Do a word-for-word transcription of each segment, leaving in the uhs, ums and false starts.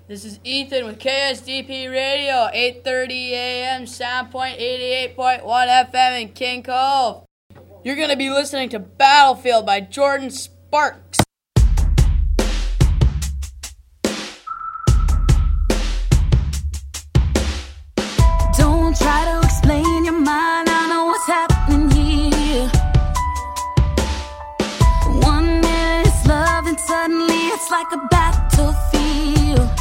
This is Ethan with K S D P Radio, eight thirty a.m., Soundpoint eighty-eight point one F M in King Cove. You're going to be listening to Battlefield by Jordin Sparks. Don't try to explain your mind, I know what's happening here. One minute it's love and suddenly it's like a battlefield.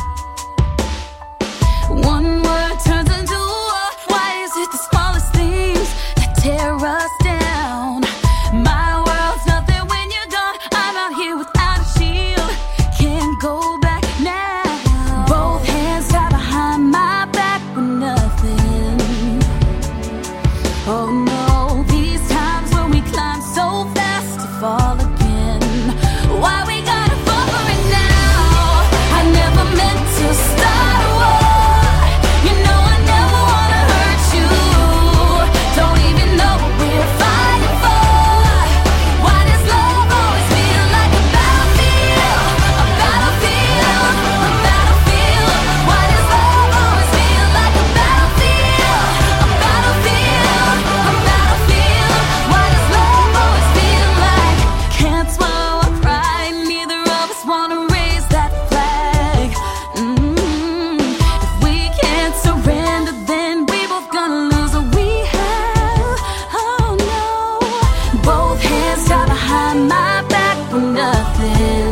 One word turns into war. Why is it the smallest things that tear us down? My world's nothing when you're gone. I'm out here without a shield, can't go back now. Both hands tied behind my back with nothing. Oh no, these times when we climb so fast to fall again. Why we gotta fall for it now? I never meant to start a war. You know I never wanna hurt you. Don't even know what we're fighting for. Why does love always feel like a battlefield? A battlefield, a battlefield. Why does love always feel like a battlefield? A battlefield, a battlefield. Why does love always feel like can't swallow our pride? Neither of us wanna raise that flag. Mm-hmm. If we can't surrender, then we both gonna lose what we have. Oh no, both hands tied behind my back for nothing.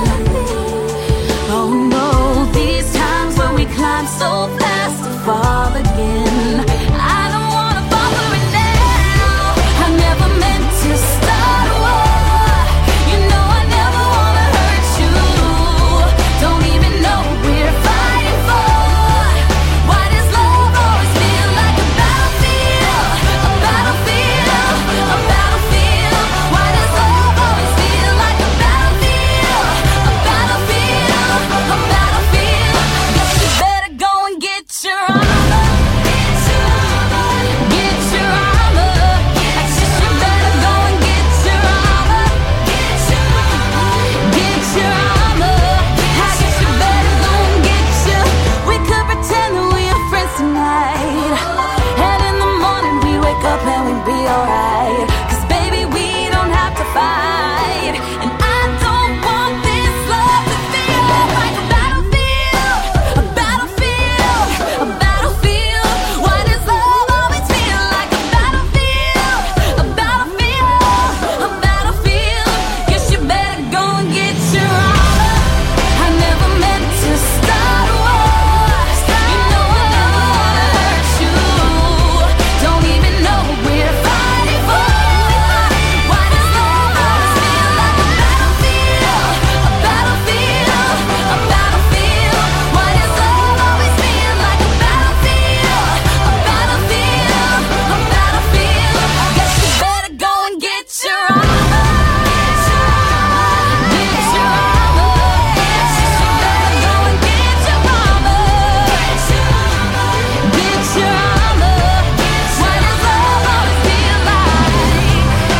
Oh no, these times when we climb so fast to fall again. I don't wanna fall for it now. I never meant to start a war. You know I never wanna hurt you. Don't even know what we're fighting for. Why does love always feel like a battlefield? A battlefield, a battlefield. Why does love always feel like a battlefield? A battlefield, a battlefield. Guess you better go and get your armor. Get your armor. Get your armor. I guess you better go and get your armor. Get your armor. Get your armor. I guess you better go and get your. We could pretend that we are friends tonight, and in the morning we wake up and we be alright. 'Cause baby we don't have to fight, and I don't want this love to feel like a battlefield. A battlefield, a battlefield. Why does love always feel like a battlefield? A battlefield, a battlefield. Guess you better go and get your armor. I never meant to start a war. You know I never wanna hurt you. Don't even know what we're fighting for. Why does love always feel like a battlefield? A battlefield, a battlefield. Why does love always feel like a battlefield? A battlefield, a battlefield. Guess you better go and get your armor. Get your armor. Get your armor. Guess you better go and get your armor. Get your armor. Get your armor. Why does love always feel like?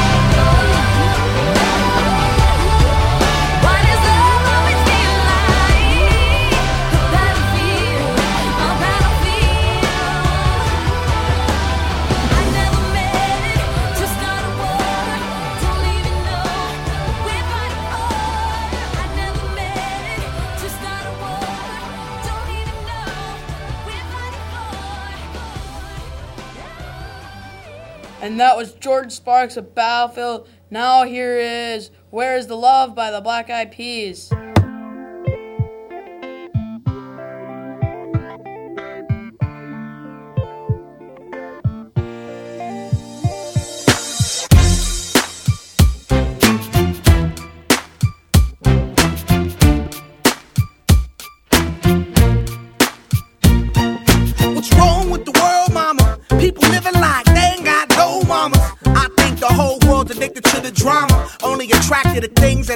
Why does love always feel like a battlefield? A battlefield. I never meant to start a war. Don't even know what we're fighting for. I never meant to start a war. Don't even know what we're fighting for. And that was Jordin Sparks of Battlefield. Now here is Where's the Love by the Black Eyed Peas. What's wrong with the world, mama? People living like they ain't got no mamas. I think the whole world's addicted to the drama, only attracted to things that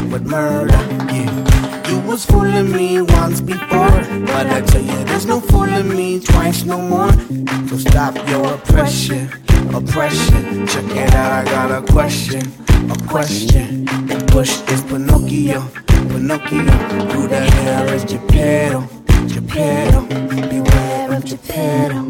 with murder. Yeah, you was fooling me once before, but I tell you there's no fooling me twice no more. So stop your oppression, oppression. Check it out, I got a question, a question. The bush is Pinocchio, Pinocchio. Who the hell is Geppetto, Geppetto? Beware of Geppetto.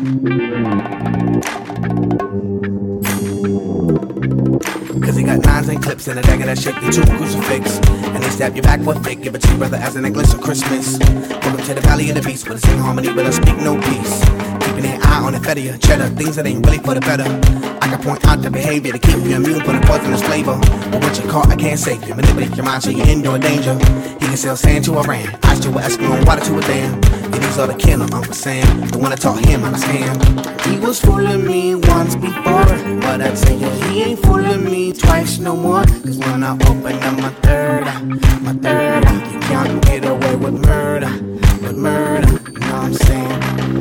Cause he got nines and clips in the deck of that shit, you two crucifix. And they stab you back with fake, give it to your brother as a necklace for Christmas. Welcome to the valley of the beast, with the same harmony, but I speak no peace. Keeping an eye on the feta, cheddar, things that ain't really for the better. I can point out the behavior to keep you immune from the poisonous flavor. But what you caught, I can't save you. Manipulate your mind so you're in your danger. He can sell sand to Iran, ice to a Eskimo, water to a dam. Yeah, these are the killer, Uncle Sam, the one that taught him how to scam. He was fooling me once before, but I tell you he ain't fooling me twice no more. Cause when I open up my third eye, my third eye, you can't get away with murder, with murder, you know what I'm saying?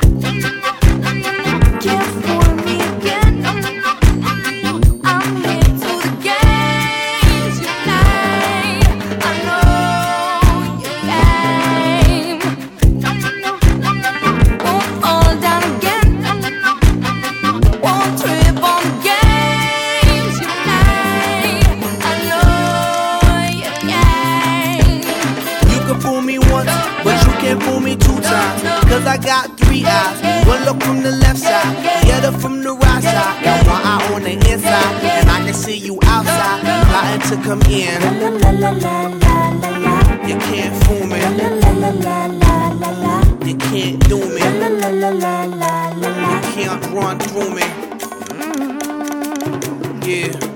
Can't fool me again. I'm here to the games you play. I know your game. Won't fall down again. Won't trip on the games you play. I know your game. You can fool me once, but you can't fool me two times. Cause I got three eyes, one look from the left side, the other from the right side. Got one eye on the inside, and I can see you outside, plotting to come in. You can't fool me, you can't do me, you can't run through me. Yeah.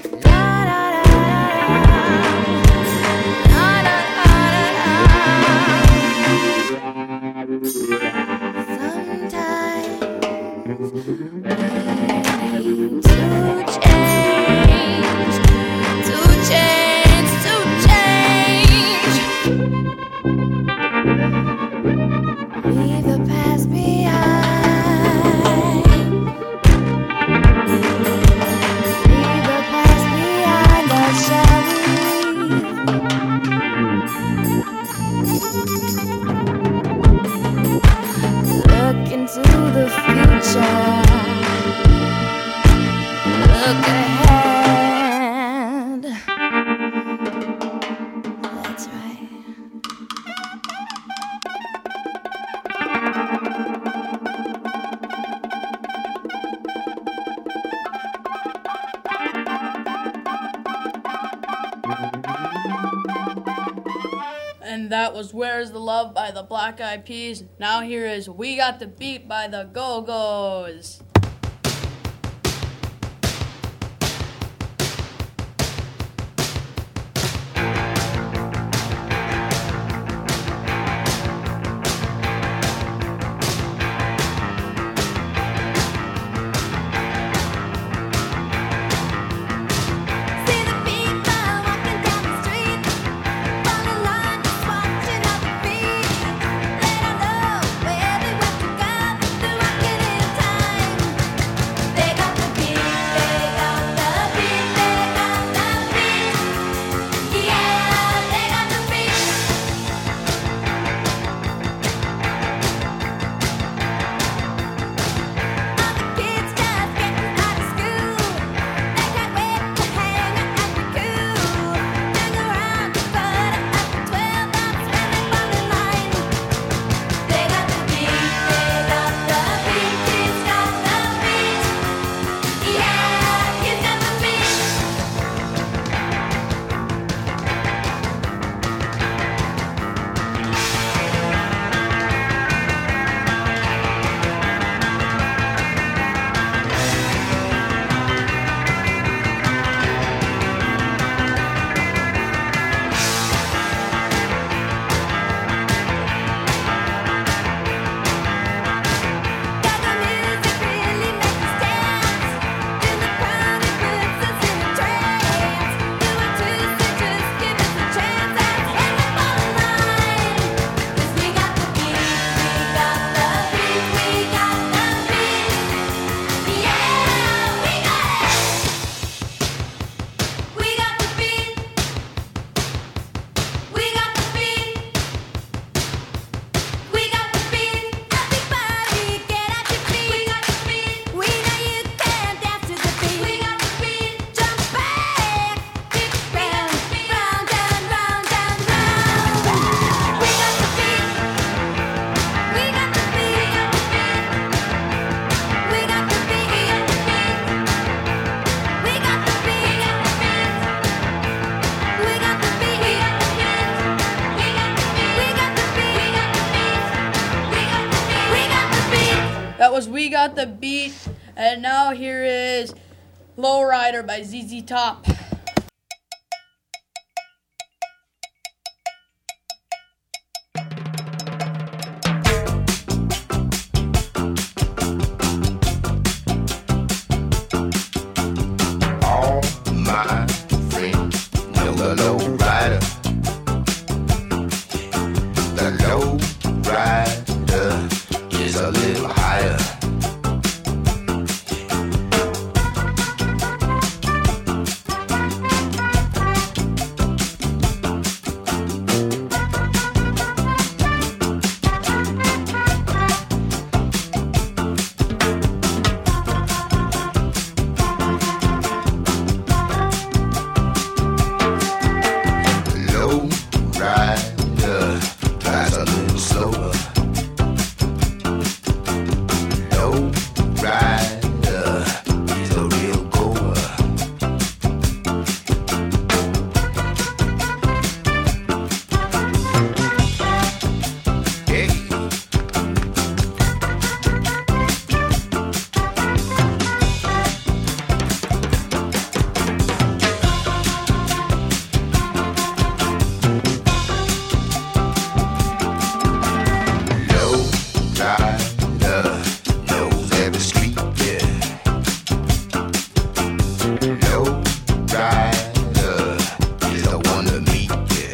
And that was Where's the Love by the Black Eyed Peas. Now here is We Got the Beat by the Go-Go's. Let her know where they went to go, through walking in time. got the beat, and now here is Lowrider by Z Z Top. All my friends know the lowrider. The lowrider is a little higher. Lowrider drives a little slower. Lowrider is a real goer. Hey. Lowrider knows every street, yeah. Lowrider is the one to meet, yeah.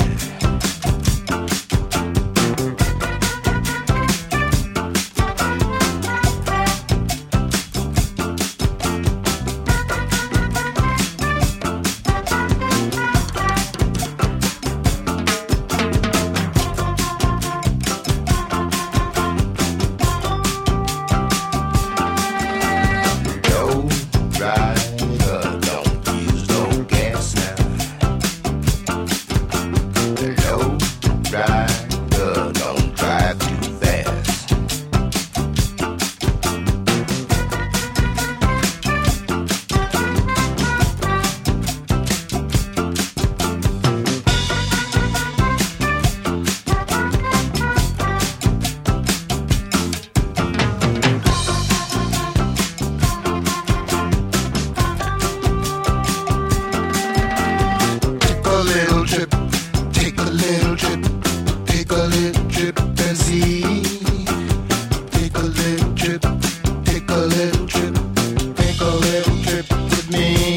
Lowrider don't use no gas now. Lowrider don't drive too fast. Take a little trip, take a little trip, take a little trip and see. Take a little trip, take a little trip, take a little trip with me.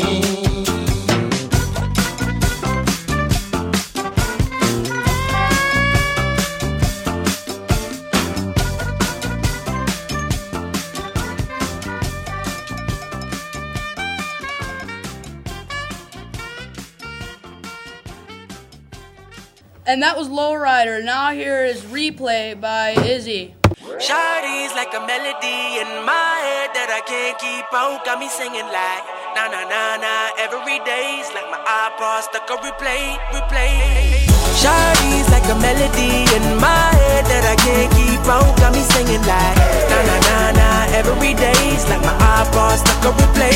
And that was Lowrider. Now here is Replay by Izzy. Shawty's like a melody in my head that I can't keep out. Got me singing like na na na na every day's like my iPod stuck on replay, replay. Shawty's like a melody in my head that I can't keep out. Got me singing like na na na na every day's like my iPod stuck on replay,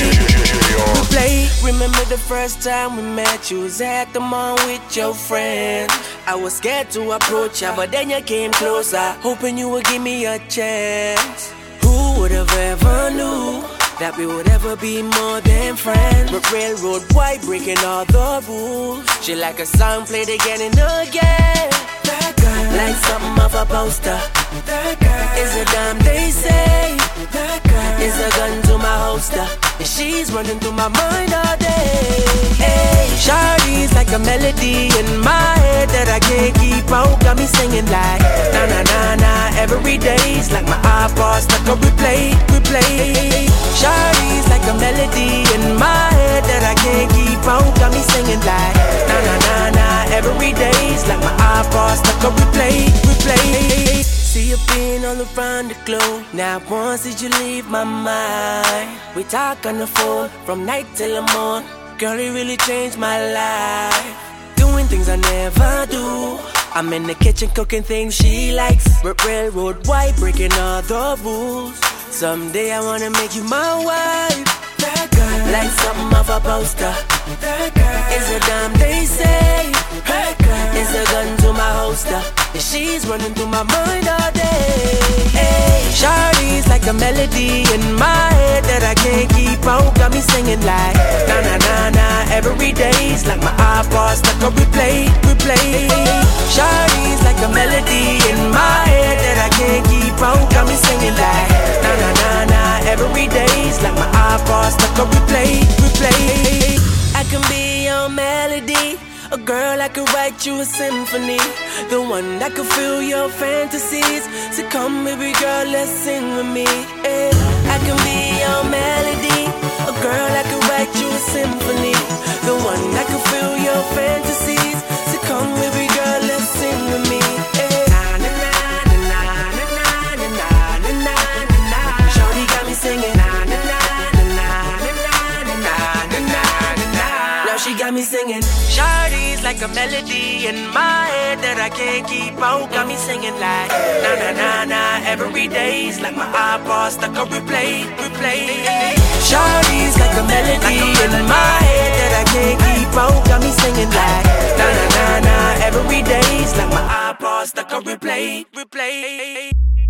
replay. Remember the first time we met? You was at the mall with your friend. I was scared to approach ya, but then you came closer, hoping you would give me a chance. Who would have ever knew that we would ever be more than friends? But railroad white breaking all the rules. She like a song played again and again. That girl, like something off a poster. That girl is a damn they say. That girl is a gun to my holster, and she's running through my mind all day. Hey, Shawty's like a melody in my head that I can't keep out. Got me singing like na na na na every day's like my iPod stuck on replay, replay. Shawty's like a melody in my head that I can't keep out. Got me singing like na na na na every day's like my iPod stuck on replay, replay. See you being all around the globe. Not once did you leave my mind. We talk on the phone from night till the morning. Girl, it really changed my life. Doing things I never do. I'm in the kitchen cooking things she likes. R- railroad white breaking all the rules. Someday I wanna make you my wife. That girl, like something off a poster. That girl is a damn they say. That girl is a gun to my holster, Yeah, she's running through my mind all day. Hey, Shawty's like a melody in my head that I can't keep out. Got me singing like na na na na every day's like my iPod stuck on replay, replay. Shawty's like a melody in my head that I can't keep out. Got me singing like na na na na every day's like my iPod stuck on replay, replay. I can be your melody, a girl that could write you a symphony, the one that could fill your fantasies. So come, baby girl, let's sing with me. Yeah. I can be your melody, a girl that could write you a symphony, the one that could fill your fantasies. So come, baby girl, let's sing with me. Yeah. Na na na na na na na na na na na. Shawty got me singing. Na na na na na na na na na na. Now she got me singing. Shawty's like a melody in my head that I can't keep out. Got me singing like na na na na every day's like my iPod stuck on replay, replay. Shawty's like a melody in my head that I can't keep out. Got me singing like na na na na every day's like my iPod stuck on replay, replay.